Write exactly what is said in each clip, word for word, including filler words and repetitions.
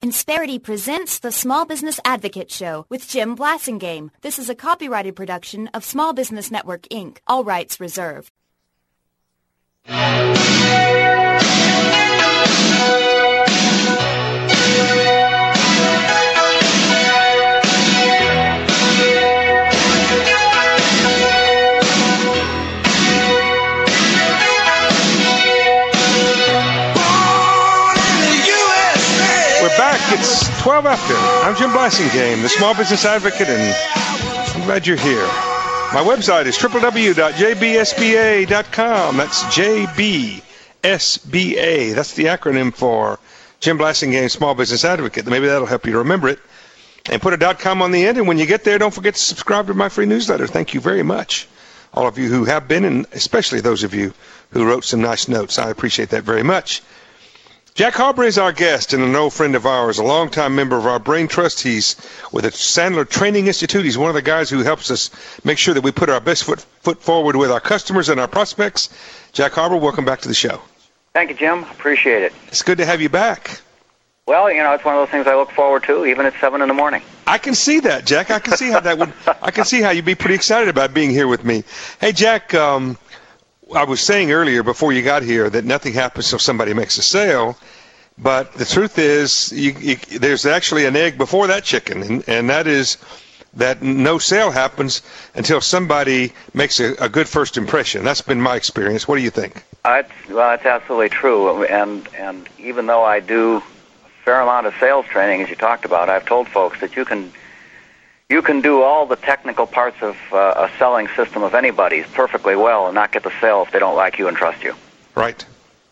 Insperity presents the Small Business Advocate Show with Jim Blasingame. This is a copyrighted production of Small Business Network, Incorporated. All rights reserved. Back. It's twelve after. I'm Jim Blasingame, the Small Business Advocate, and I'm glad you're here. My website is w w w dot j b s b a dot com. That's J B S B A. That's the acronym for Jim Blasingame, Small Business Advocate. Maybe that'll help you to remember it. And put a .com on the end, and when you get there, don't forget to subscribe to my free newsletter. Thank you very much. All of you who have been, and especially those of you who wrote some nice notes. I appreciate that very much. Jack Harber is our guest and an old friend of ours, a longtime member of our Brain Trust. He's with the Sandler Training Institute. He's one of the guys who helps us make sure that we put our best foot, foot forward with our customers and our prospects. Jack Harber, welcome back to the show. Thank you, Jim. Appreciate it. It's good to have you back. Well, you know, it's one of those things I look forward to, even at seven in the morning. I can see that, Jack. I can see how that would. I can see how you'd be pretty excited about being here with me. Hey, Jack. Um, I was saying earlier before you got here that nothing happens until somebody makes a sale, but the truth is you, you, there's actually an egg before that chicken, and, and that is that no sale happens until somebody makes a, a good first impression. That's been my experience. What do you think? Uh, it's, well, it's absolutely true, and and even though I do a fair amount of sales training, as you talked about, I've told folks that you can You can do all the technical parts of uh, a selling system of anybody's perfectly well and not get the sale if they don't like you and trust you. Right.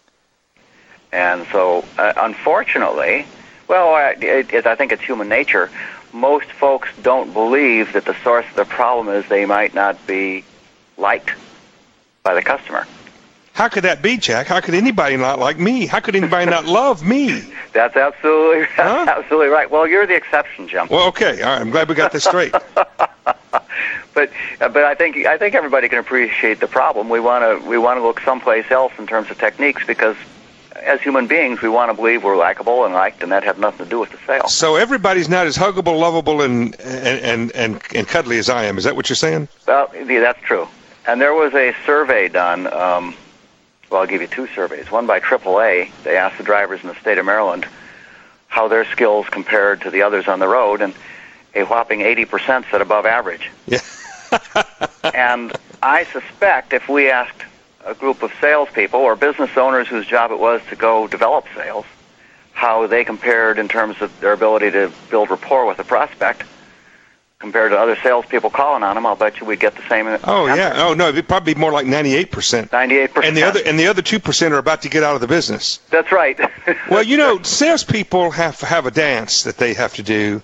And so, uh, unfortunately, well, I, it, it, I think it's human nature. Most folks don't believe that the source of the problem is they might not be liked by the customer. How could that be, Jack? How could anybody not like me? How could anybody not love me? That's absolutely huh? absolutely right. Well, you're the exception, Jim. Well, okay. All right. I'm glad we got this straight. but but I think I think everybody can appreciate the problem. We want to we want to look someplace else in terms of techniques because as human beings, we want to believe we're likable and liked, and that has nothing to do with the sale. So everybody's not as huggable, lovable, and and and, and cuddly as I am. Is that what you're saying? Well, yeah, that's true. And there was a survey done. Um, Well, I'll give you two surveys. One by triple A. They asked the drivers in the state of Maryland how their skills compared to the others on the road, and a whopping eighty percent said above average. Yeah. And I suspect if we asked a group of salespeople or business owners whose job it was to go develop sales, how they compared in terms of their ability to build rapport with a prospect, compared to other salespeople calling on them, I'll bet you we'd get the same. Oh answer. yeah. Oh no, it'd probably be more like ninety-eight percent. Ninety-eight percent. And the other and the other two percent are about to get out of the business. That's right. Well, you know, salespeople have have a dance that they have to do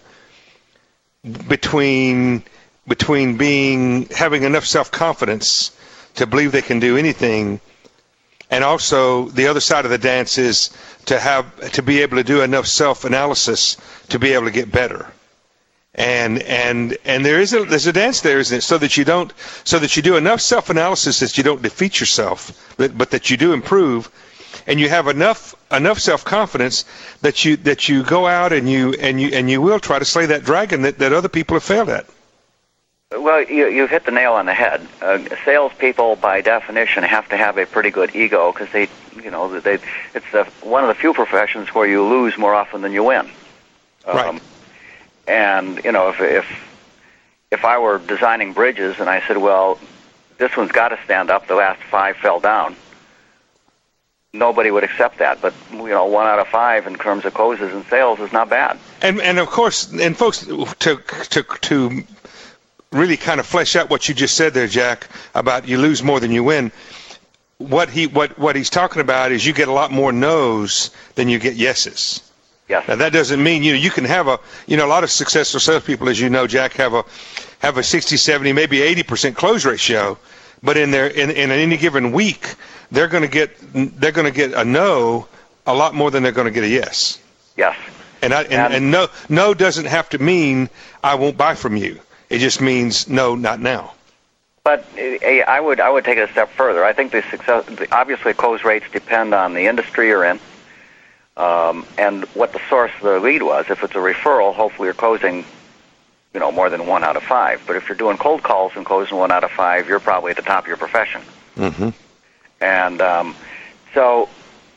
between between being having enough self-confidence to believe they can do anything, and also the other side of the dance is to have to be able to do enough self-analysis to be able to get better. And and and there is a there's a dance there, isn't it? So that you don't so that you do enough self-analysis that you don't defeat yourself, but but that you do improve, and you have enough enough self-confidence that you that you go out and you and you and you will try to slay that dragon that, that other people have failed at. Well, you you hit the nail on the head. Uh, salespeople, by definition, have to have a pretty good ego because they you know they it's the, one of the few professions where you lose more often than you win. Um, right. And, you know, if if if I were designing bridges and I said, well, this one's got to stand up, the last five fell down, nobody would accept that. But, you know, one out of five in terms of closes and sales is not bad. And, and of course, and folks, to to to really kind of flesh out what you just said there, Jack, about you lose more than you win, what he what, what he's talking about is you get a lot more no's than you get yeses. Yes. Now that doesn't mean you know you can have a you know a lot of successful salespeople, as you know, Jack, have a have a sixty, seventy, maybe eighty percent close ratio, but in their in, in any given week they're going to get they're going to get a no a lot more than they're going to get a yes. Yes. And I and, and, and no no doesn't have to mean I won't buy from you. It just means no, not now. But uh, I would I would take it a step further. I think the success obviously close rates depend on the industry you're in. um, and what the source of the lead was. If it's a referral, hopefully you're closing, you know, more than one out of five. But if you're doing cold calls and closing one out of five, you're probably at the top of your profession. Mm-hmm. And um, so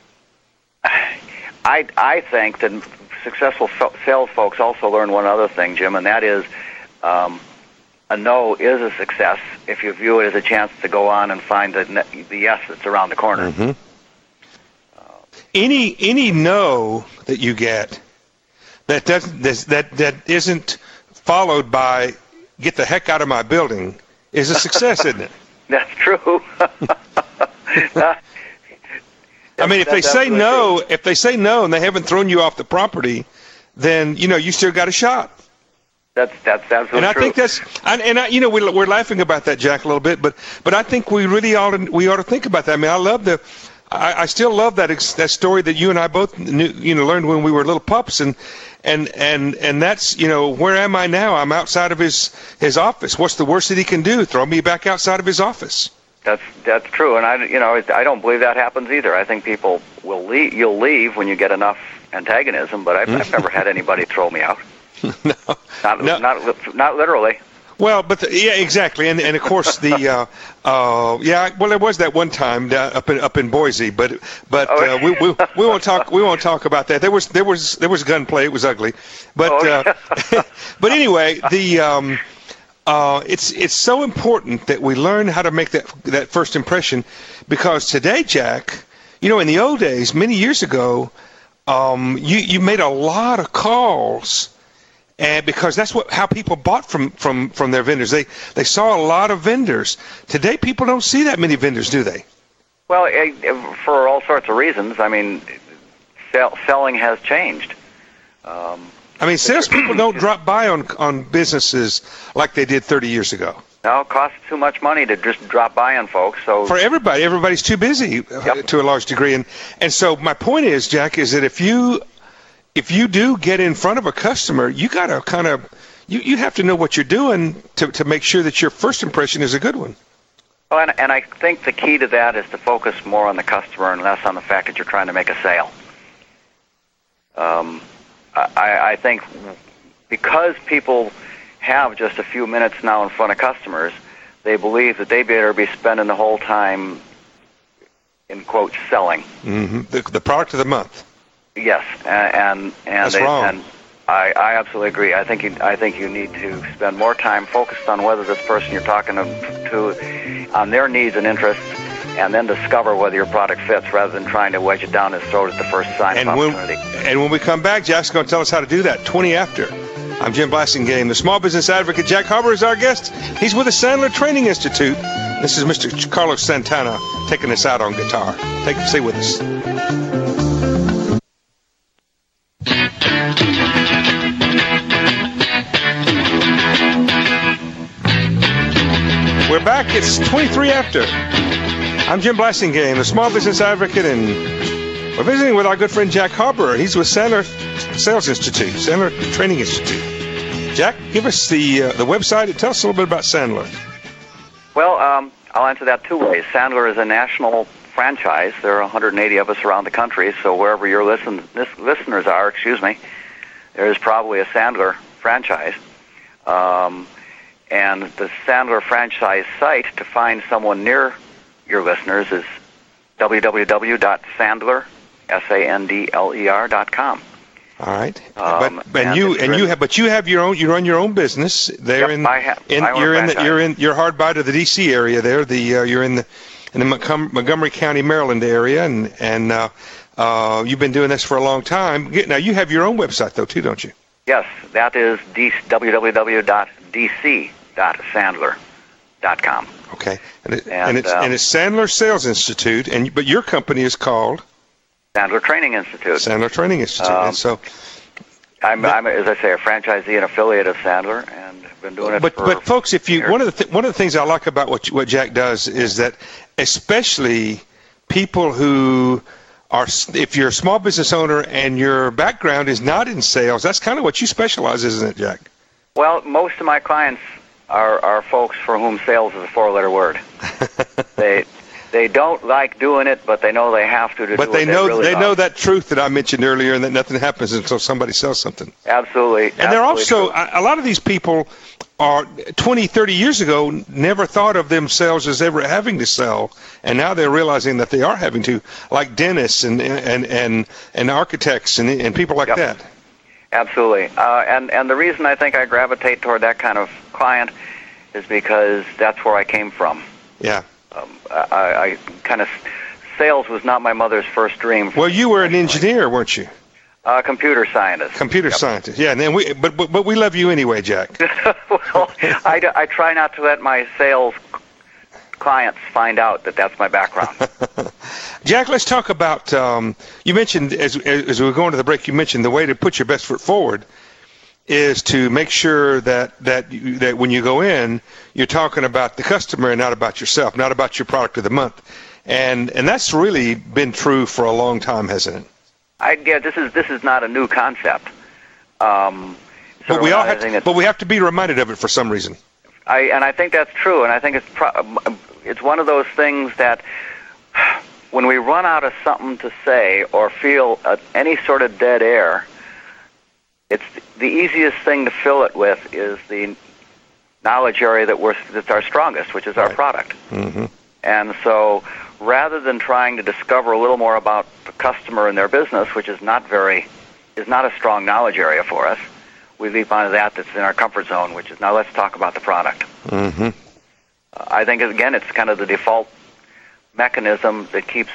I I think that successful sales folks also learn one other thing, Jim, and that is um, a no is a success if you view it as a chance to go on and find the, the yes that's around the corner. Mm-hmm. Uh, any any no that you get that doesn't that that isn't followed by "get the heck out of my building" is a success, isn't it? That's true. uh, I mean, if they say no, if they say no and they haven't thrown you off the property, then, you know, you still got a shot. That's that's absolutely and I true. think that's, and I, you know, we're, we're laughing about that, Jack, a little bit, but but I think we really ought to we ought to think about that. I mean, I love the, I, I still love that that story that you and I both knew, you know, learned when we were little pups, and and and and that's, you know, where am I now? I'm outside of his his office. What's the worst that he can do? Throw me back outside of his office. That's that's true, and I you know I don't believe that happens either. I think people will leave. You'll leave when you get enough antagonism, but I've, I've never had anybody throw me out. no, not, no, not not literally. Well, but the, yeah, exactly, and and of course the uh, uh, yeah. Well, there was that one time uh, up in up in Boise, but but oh. uh, we, we we won't talk we won't talk about that. There was there was there was gunplay. It was ugly, but oh. uh, but anyway, the. Um, Uh, it's it's so important that we learn how to make that that first impression, because today, Jack, you know, in the old days, many years ago, um, you you made a lot of calls, and because that's what how people bought from, from, from their vendors. They they saw a lot of vendors. Today, people don't see that many vendors, do they? Well, for all sorts of reasons. I mean, sell, selling has changed. Um, I mean, salespeople don't drop by on on businesses like they did thirty years ago. No, it costs too much money to just drop by on folks. So for everybody, everybody's too busy yep. to a large degree. And and so my point is, Jack, is that if you if you do get in front of a customer, you got to kind of you, you have to know what you're doing to to make sure that your first impression is a good one. Well, and, and I think the key to that is to focus more on the customer and less on the fact that you're trying to make a sale. Um. I, I think because people have just a few minutes now in front of customers, they believe that they better be spending the whole time, in quotes, selling. Mm-hmm. The, the product of the month. Yes, and and, and, That's they, wrong. and I, I absolutely agree. I think you, I think you need to spend more time focused on whether this person you're talking to, to on their needs and interests, and then discover whether your product fits rather than trying to wedge it down his throat at the first sign and of when, opportunity. And when we come back, Jack's going to tell us how to do that. twenty after. I'm Jim Blasingame. The small business advocate, Jack Harber, is our guest. He's with the Sandler Training Institute. This is Mister Carlos Santana taking us out on guitar. Take, stay with us. We're back. It's twenty-three after. I'm Jim Blasingame, the small business advocate, and we're visiting with our good friend Jack Harber. He's with Sandler Sales Institute, Sandler Training Institute. Jack, give us the uh, the website and tell us a little bit about Sandler. Well, um, I'll answer that two ways. Sandler is a national franchise. There are one hundred eighty of us around the country, so wherever your listen, listeners are, excuse me, there is probably a Sandler franchise. Um, and the Sandler franchise site to find someone near your listeners is w w w dot sandler dot com. All right, um, but and, and you and you have but you have your own you run your own business there. Yep, in, I have, in I you're in the, franchise. you're in you're hard by to the D C area there. The uh, you're in the in the Montgomery, Montgomery County, Maryland area, and and uh, uh, you've been doing this for a long time. Now you have your own website though too, don't you? Yes, that is w w w dot d c dot sandler dot com. Okay, and, it, and, and it's um, and it's Sandler Sales Institute, and but your company is called Sandler Training Institute. Sandler Training Institute, um, and so I'm, I'm, as I say, a franchisee and affiliate of Sandler, and have been doing it but, for But folks, if you years. one of the th- one of the things I like about what what Jack does is that, especially people who are, if you're a small business owner and your background is not in sales, that's kind of what you specialize, isn't it, Jack? Well, most of my clients are, are folks for whom sales is a four-letter word. they they don't like doing it, but they know they have to. to but do they it. know they, really they love. know that truth that I mentioned earlier, and that nothing happens until somebody sells something. Absolutely. And they're absolutely also a, a lot of these people are twenty, thirty years ago never thought of themselves as ever having to sell, and now they're realizing that they are having to, like dentists and and and, and architects and and people like Yep. that. Absolutely. Uh, and, and the reason I think I gravitate toward that kind of client is because that's where I came from. Yeah. Um, I, I kind of, sales was not my mother's first dream. Well, you were an engineer, weren't you? Uh, computer scientist. Computer Yep. scientist. Yeah, and then we, but, but but we love you anyway, Jack. Well, I, d- I try not to let my sales clients find out that that's my background. Jack, let's talk about, um, you mentioned, as, as we were going to the break, you mentioned the way to put your best foot forward is to make sure that, that, you, that when you go in, you're talking about the customer and not about yourself, not about your product of the month. And and that's really been true for a long time, hasn't it? I, yeah, this is this is not a new concept. Um, But we all have anything to, that- but we have to be reminded of it for some reason. I, and I think that's true, and I think it's pro- it's one of those things that when we run out of something to say or feel uh, any sort of dead air, it's the easiest thing to fill it with is the knowledge area that we're that's our strongest, which is our Right. product. Mm-hmm. And so, rather than trying to discover a little more about the customer and their business, which is not very is not a strong knowledge area for us, we leap onto that that's in our comfort zone, which is now let's talk about the product. Mm-hmm. Uh, I think, again, it's kind of the default mechanism that keeps,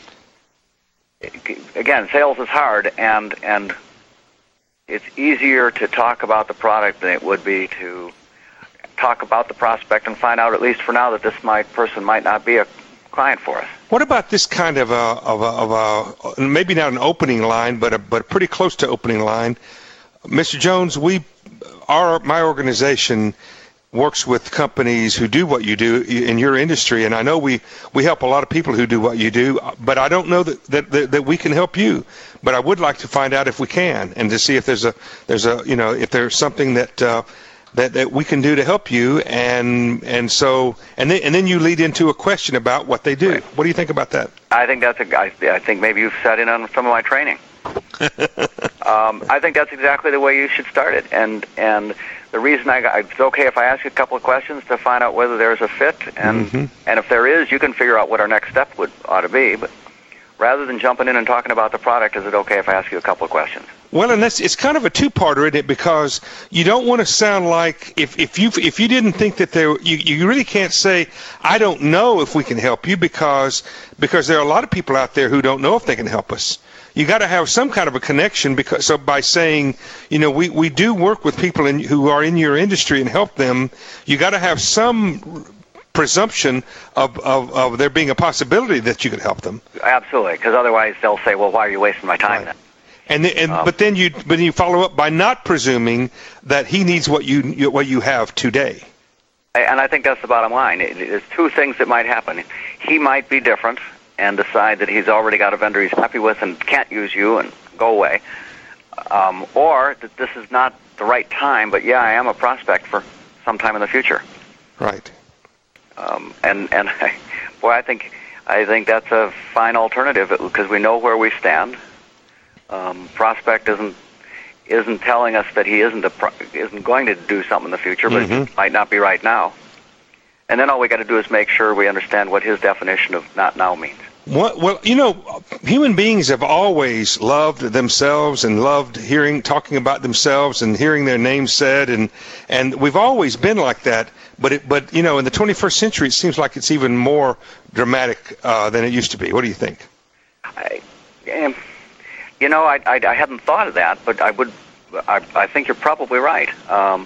again, sales is hard, and, and it's easier to talk about the product than it would be to talk about the prospect and find out, at least for now, that this might, person might not be a client for us. What about this kind of a, of a, of a maybe not an opening line, but a, but pretty close to opening line? Mister Jones, we, our, my organization works with companies who do what you do in your industry, and I know we, we help a lot of people who do what you do, but I don't know that, that, that, that we can help you. But I would like to find out if we can, and to see if there's a, there's a, you know, if there's something that, uh, that, that we can do to help you, and, and so, and then, and then you lead into a question about what they do. Right. What do you think about that? I think that's a, I, I think maybe you've sat in on some of my training. um, I think that's exactly the way you should start it, and and the reason I got, it's okay if I ask you a couple of questions to find out whether there's a fit, and Mm-hmm. and if there is, you can figure out what our next step would ought to be. But rather than jumping in and talking about the product, is it okay if I ask you a couple of questions? Well, and that's, it's kind of a two-parter, isn't it? Because you don't want to sound like, if, if you if you didn't think that there, you, you really can't say, I don't know if we can help you, because because there are a lot of people out there who don't know if they can help us. You got to have some kind of a connection, because so by saying, you know, we, we do work with people in, who are in your industry and help them, you got to have some presumption of, of, of there being a possibility that you could help them. Absolutely, because otherwise they'll say, well, why are you wasting my time Right. then? And, and Um, but then you but you follow up by not presuming that he needs what you what you have today. And I think that's the bottom line. It, there's two things that might happen. He might be different and decide that he's already got a vendor he's happy with and can't use you and go away. Um, or that this is not the right time, but yeah, I am a prospect for some time in the future. Right. Um, and and boy, I think I think that's a fine alternative, because we know where we stand. Um, prospect isn't isn't telling us that he isn't a pro- isn't going to do something in the future, but Mhm. it might not be right now. And then all we got to do is make sure we understand what his definition of not now means. What, well, you know, human beings have always loved themselves and loved hearing, talking about themselves and hearing their name said, and and we've always been like that. But it, but you know, in the twenty-first century, it seems like it's even more dramatic uh, than it used to be. What do you think? I, um, you know, I, I I hadn't thought of that, but I would. I I think you're probably right. Um,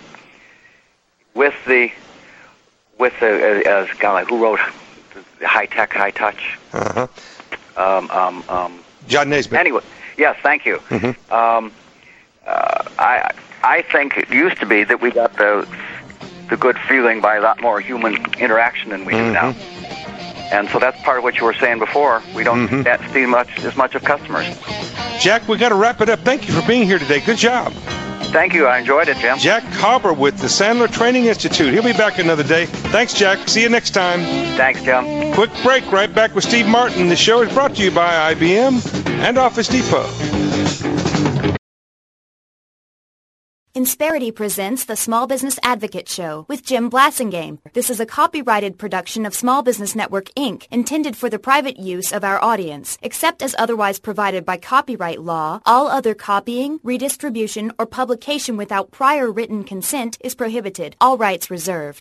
with the with the as guy who wrote High Tech, High Touch. Uh-huh. Um, um, um, John Naisbitt. Anyway, yes, thank you. Mm-hmm. Um, uh, I I think it used to be that we got the the good feeling by a lot more human interaction than we do now. And so that's part of what you were saying before. We don't Mhm. that see much as much of customers. Jack, we got to wrap it up. Thank you for being here today. Good job. Thank you. I enjoyed it, Jim. Jack Hopper with the Sandler Training Institute. He'll be back another day. Thanks, Jack. See you next time. Thanks, Jim. Quick break. Right back with Steve Martin. The show is brought to you by I B M and Office Depot. Insperity presents the Small Business Advocate Show with Jim Blasingame. This is a copyrighted production of Small Business Network, Incorporated, intended for the private use of our audience. Except as otherwise provided by copyright law, all other copying, redistribution, or publication without prior written consent is prohibited. All rights reserved.